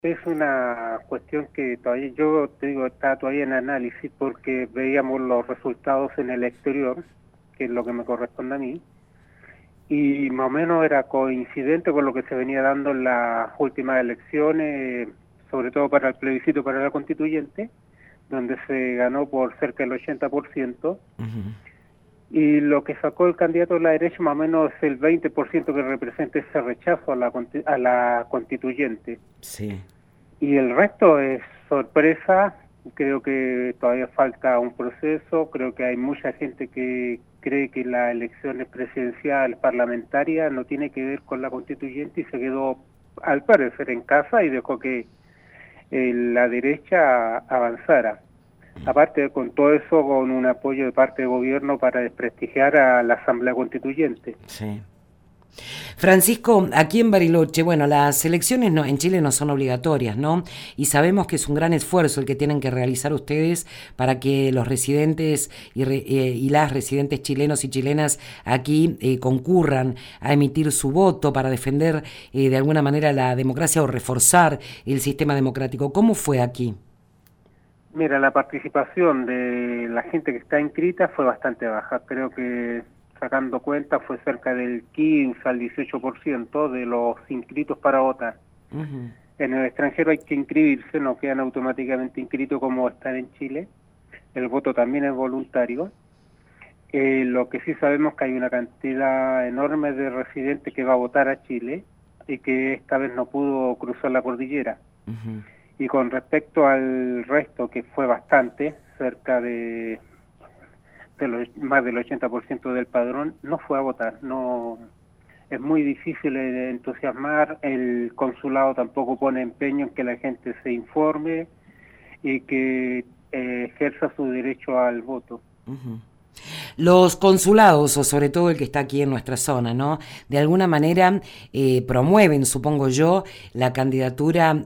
Es una cuestión que todavía, yo te digo, está todavía en análisis porque veíamos los resultados en el exterior, que es lo que me corresponde a mí, y más o menos era coincidente con lo que se venía dando en las últimas elecciones, sobre todo para el plebiscito para la constituyente, donde se ganó por cerca del 80%, Ujú. y lo que sacó el candidato de la derecha más o menos es el 20% que representa ese rechazo a a la constituyente. Sí. Y el resto es sorpresa. Creo que todavía falta un proceso. Creo que hay mucha gente que cree que la elección presidencial parlamentaria no tiene que ver con la constituyente y se quedó al parecer en casa y dejó que la derecha avanzara. Aparte, con todo eso, con un apoyo de parte del gobierno para desprestigiar a la Asamblea Constituyente. Sí. Francisco, aquí en Bariloche, bueno, las elecciones en Chile no son obligatorias, ¿no? Y sabemos que es un gran esfuerzo el que tienen que realizar ustedes para que los residentes y las residentes chilenos y chilenas aquí concurran a emitir su voto para defender de alguna manera la democracia o reforzar el sistema democrático. ¿Cómo fue aquí? Mira, la participación de la gente que está inscrita fue bastante baja. Creo que sacando cuenta fue cerca del 15 al 18% de los inscritos para votar. Ujú. En el extranjero hay que inscribirse, no quedan automáticamente inscritos como están en Chile. El voto también es voluntario. Lo que sí sabemos que hay una cantidad enorme de residentes que va a votar a Chile y que esta vez no pudo cruzar la cordillera. Ujú. Y con respecto al resto, que fue bastante, cerca más del 80% del padrón, no fue a votar. No, es muy difícil entusiasmar. El consulado tampoco pone empeño en que la gente se informe y que ejerza su derecho al voto. Ujú. Los consulados, o sobre todo el que está aquí en nuestra zona, ¿no? De alguna manera promueven, supongo yo, la candidatura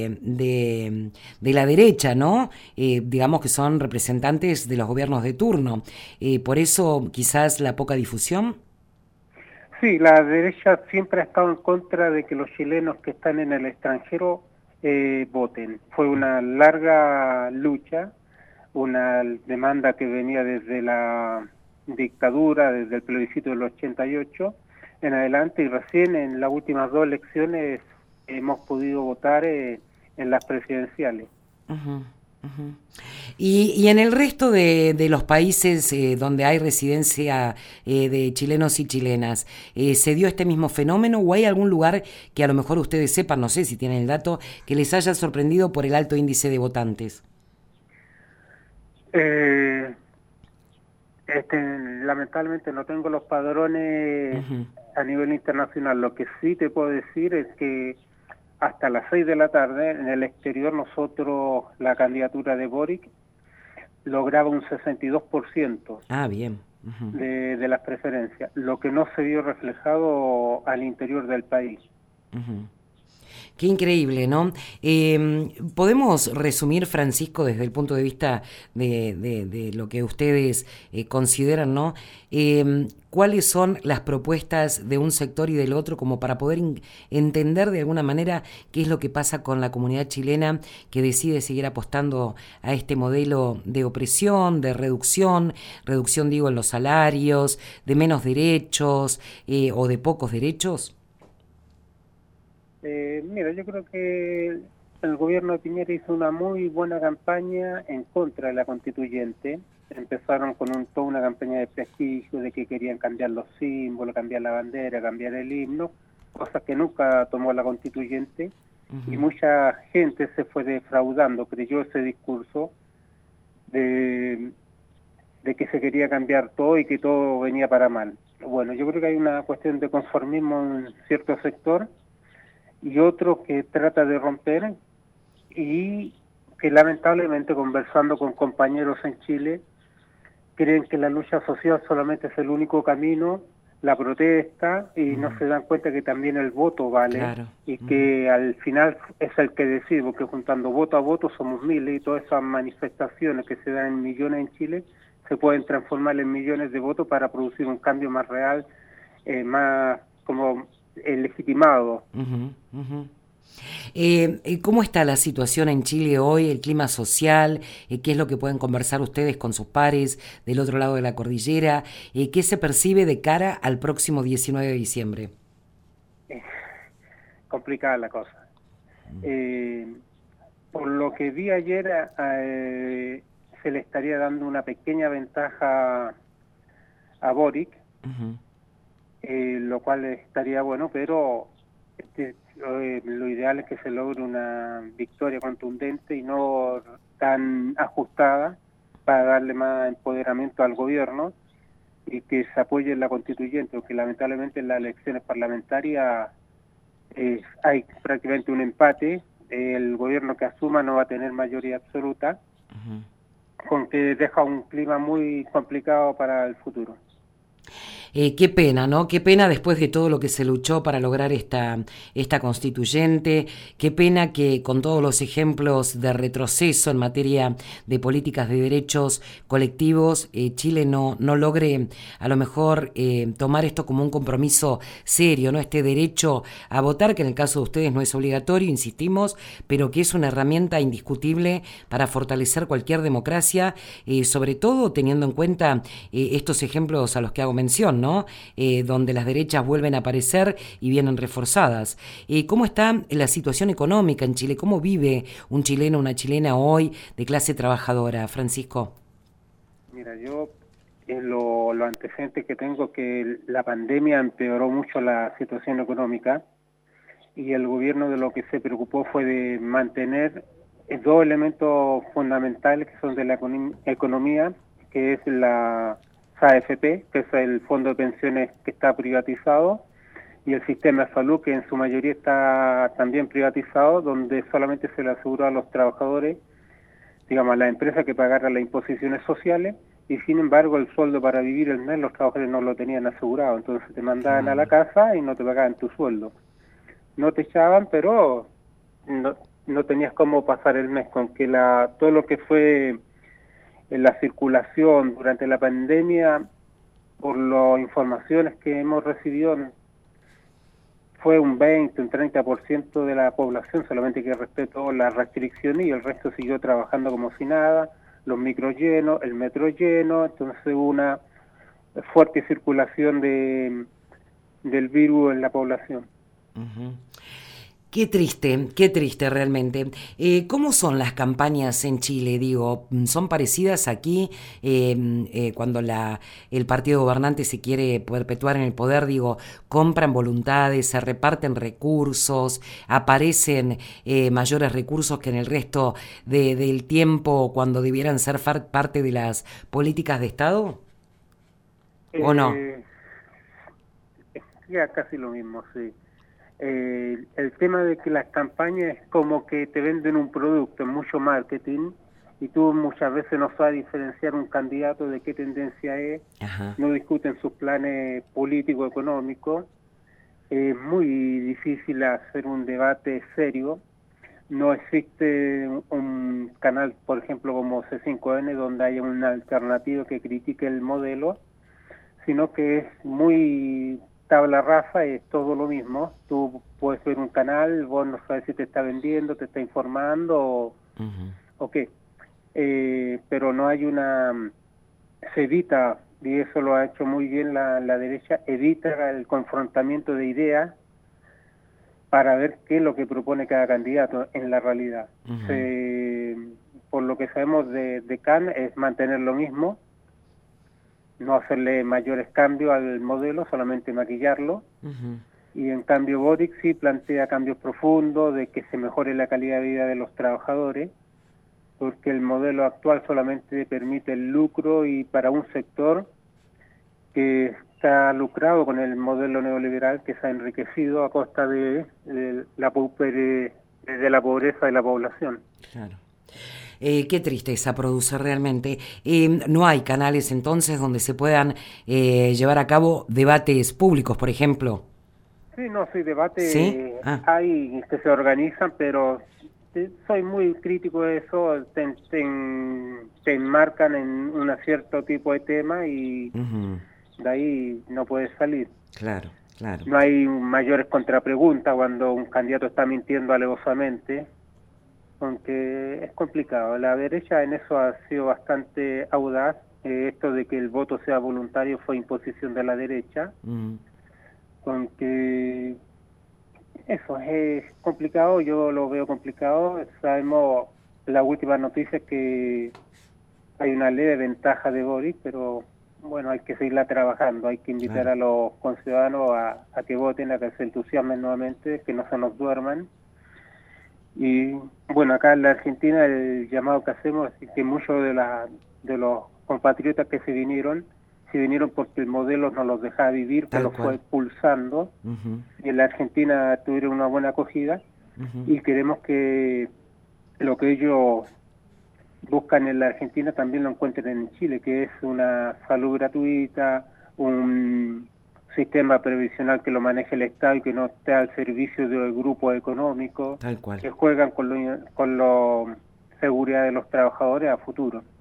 de la derecha, ¿no? Digamos que son representantes de los gobiernos de turno. Por eso quizás la poca difusión. Sí, la derecha siempre ha estado en contra de que los chilenos que están en el extranjero voten. Fue una larga lucha, una demanda que venía desde la dictadura, desde el plebiscito del 88 en adelante, y recién en las últimas dos elecciones hemos podido votar en las presidenciales. Ujú, ujú. Y en el resto de los países donde hay residencia de chilenos y chilenas, ¿se dio este mismo fenómeno o hay algún lugar que a lo mejor ustedes sepan, no sé si tienen el dato, que les haya sorprendido por el alto índice de votantes? Eh, Lamentablemente no tengo los padrones Ujú. a nivel internacional. Lo que sí te puedo decir es que hasta las 6 de la tarde en el exterior nosotros, la candidatura de Boric lograba un 62% Ah, bien. Ujú. de las preferencias, lo que no se vio reflejado al interior del país. Ujú. Qué increíble, ¿no? Podemos resumir, Francisco, desde el punto de vista de lo que ustedes consideran, ¿no? ¿Cuáles son las propuestas de un sector y del otro como para poder entender de alguna manera qué es lo que pasa con la comunidad chilena que decide seguir apostando a este modelo de opresión, de reducción digo en los salarios, de menos derechos o de pocos derechos? Mira, yo creo que el gobierno de Piñera hizo una muy buena campaña en contra de la constituyente. Empezaron con toda una campaña de prestigio, de que querían cambiar los símbolos, cambiar la bandera, cambiar el himno, cosas que nunca tomó la constituyente. Y Ujú. mucha gente se fue defraudando, creyó ese discurso de, de que se quería cambiar todo y que todo venía para mal. Bueno, yo creo que hay una cuestión de conformismo en cierto sector y otro que trata de romper, y que lamentablemente, conversando con compañeros en Chile, creen que la lucha social solamente es el único camino, la protesta, y no Ujú. se dan cuenta que también el voto vale Claro. y Ujú. que al final es el que decide, porque juntando voto a voto somos miles, y todas esas manifestaciones que se dan en millones en Chile se pueden transformar en millones de votos para producir un cambio más real, más como legitimado. Ujú, ujú. ¿Cómo está la situación en Chile hoy, el clima social? ¿Qué es lo que pueden conversar ustedes con sus pares del otro lado de la cordillera? ¿Qué se percibe de cara al próximo 19 de diciembre? Es complicada la cosa. Eh, por lo que vi ayer, se le estaría dando una pequeña ventaja a Boric, Ujú. lo cual estaría bueno, pero lo ideal es que se logre una victoria contundente y no tan ajustada para darle más empoderamiento al gobierno y que se apoye en la constituyente, porque lamentablemente en las elecciones parlamentarias hay prácticamente un empate. El gobierno que asuma no va a tener mayoría absoluta, con que deja un clima muy complicado para el futuro. Qué pena, ¿no? Qué pena después de todo lo que se luchó para lograr esta constituyente, qué pena que con todos los ejemplos de retroceso en materia de políticas de derechos colectivos, Chile no logre a lo mejor tomar esto como un compromiso serio, ¿no? Este derecho a votar, que en el caso de ustedes no es obligatorio, insistimos, pero que es una herramienta indiscutible para fortalecer cualquier democracia, sobre todo teniendo en cuenta estos ejemplos a los que hago mención, ¿no? Donde las derechas vuelven a aparecer y vienen reforzadas. ¿Cómo está la situación económica en Chile? ¿Cómo vive un chileno, una chilena hoy de clase trabajadora, Francisco? Mira, yo lo antecedente que tengo es que la pandemia empeoró mucho la situación económica y el gobierno de lo que se preocupó fue de mantener dos elementos fundamentales que son de la economía, que es la AFP, que es el fondo de pensiones que está privatizado, y el sistema de salud, que en su mayoría está también privatizado, donde solamente se le aseguró a los trabajadores, digamos, a las empresas que pagaran las imposiciones sociales, y sin embargo el sueldo para vivir el mes los trabajadores no lo tenían asegurado, entonces te mandaban a la Claro. casa y no te pagaban tu sueldo. No te echaban, pero no tenías cómo pasar el mes, con que todo lo que fue en la circulación durante la pandemia, por las informaciones que hemos recibido, fue un 20, un 30% de la población solamente que respetó las restricciones y el resto siguió trabajando como si nada, los micros llenos, el metro lleno, entonces hubo una fuerte circulación del virus en la población. Ujú. Qué triste realmente. ¿Cómo son las campañas en Chile? Digo, ¿son parecidas aquí cuando el partido gobernante se quiere perpetuar en el poder? Digo, compran voluntades, se reparten recursos, aparecen mayores recursos que en el resto del tiempo cuando debieran ser parte de las políticas de Estado, ¿o no? Eh, ya casi lo mismo, sí. El tema de que las campañas es como que te venden un producto, es mucho marketing, y tú muchas veces no sabes diferenciar un candidato de qué tendencia es, Ajá. no discuten sus planes políticos, económicos, es muy difícil hacer un debate serio, no existe un canal, por ejemplo, como C5N, donde haya una alternativa que critique el modelo, sino que es muy tabla rasa, es todo lo mismo. Tú puedes ver un canal, vos no sabes si te está vendiendo, te está informando Ujú. o qué. Pero no hay se evita, y eso lo ha hecho muy bien la derecha, evita el confrontamiento de ideas para ver qué es lo que propone cada candidato en la realidad. Ujú. Por lo que sabemos de CAN es mantener lo mismo, no hacerle mayores cambios al modelo, solamente maquillarlo. Ujú. Y en cambio Boric sí plantea cambios profundos, de que se mejore la calidad de vida de los trabajadores, porque el modelo actual solamente permite el lucro y para un sector que está lucrado con el modelo neoliberal, que se ha enriquecido a costa de de la pobreza de la población. Claro. Qué tristeza produce realmente. No hay canales entonces donde se puedan llevar a cabo debates públicos, por ejemplo. Sí, no, sí, ¿Sí? debate Ah. hay que se organizan, pero soy muy crítico de eso, te enmarcan en un cierto tipo de tema y Ujú. de ahí no puedes salir. Claro, claro. no hay mayores contrapreguntas cuando un candidato está mintiendo alevosamente, aunque es complicado. La derecha en eso ha sido bastante audaz. Esto de que el voto sea voluntario fue imposición de la derecha, aunque eso es complicado, yo lo veo complicado. Sabemos la última noticia es que hay una ley de ventaja de Boris, pero bueno, hay que seguirla trabajando, hay que invitar Claro. a los conciudadanos a que voten, a que se entusiasmen nuevamente, que no se nos duerman. Y bueno, acá en la Argentina el llamado que hacemos es que muchos de los compatriotas que se vinieron porque el modelo no los dejaba vivir, que Tal los fue cual. expulsando, Ujú, y en la Argentina tuvieron una buena acogida, ujú. y queremos que lo que ellos buscan en la Argentina también lo encuentren en Chile, que es una salud gratuita, un sistema previsional que lo maneje el Estado y que no esté al servicio del grupo económico, Tal cual. que juegan con la seguridad de los trabajadores a futuro.